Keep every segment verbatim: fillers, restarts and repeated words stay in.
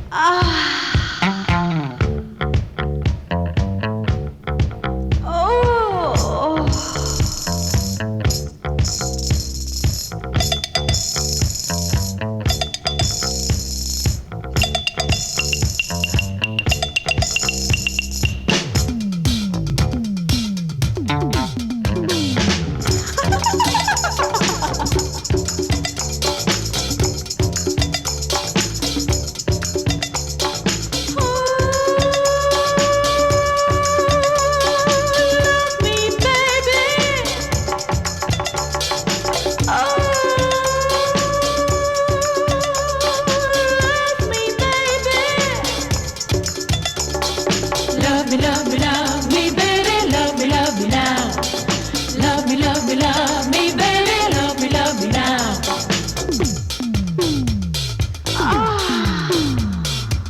Ah, oh, love me, baby. Oh, love me, baby. Love me, love me, love me, baby. Love me, love me now. Love me, love me, love me, baby. Love me, love me now. Ah.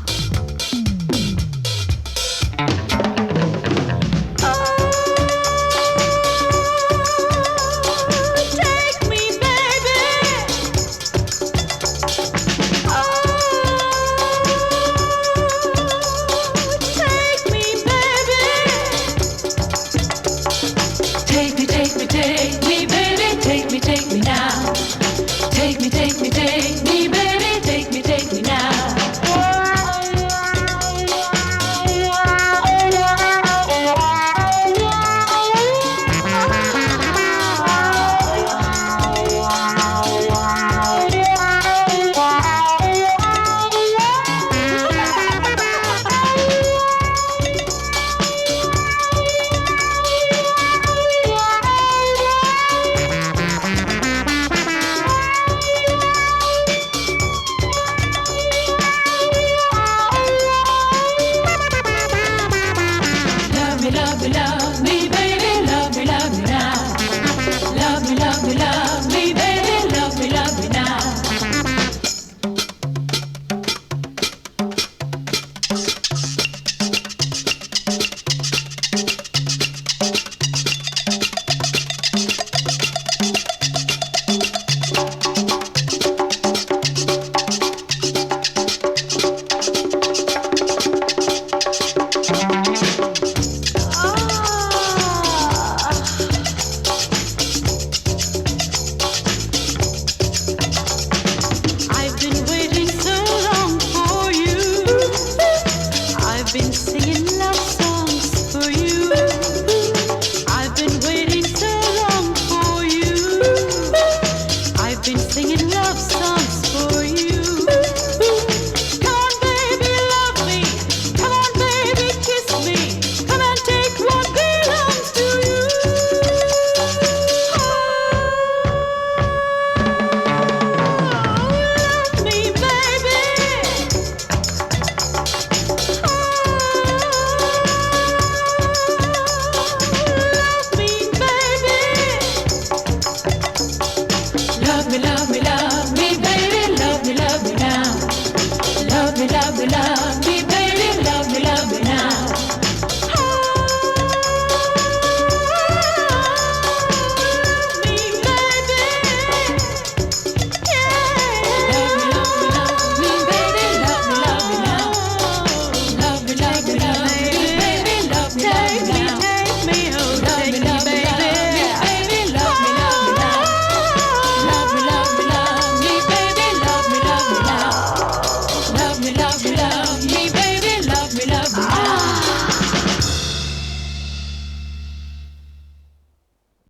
Oh, take me, baby. Oh, take me, baby. Take me, take me, take me, baby. Take me, take me now. Take me, take me,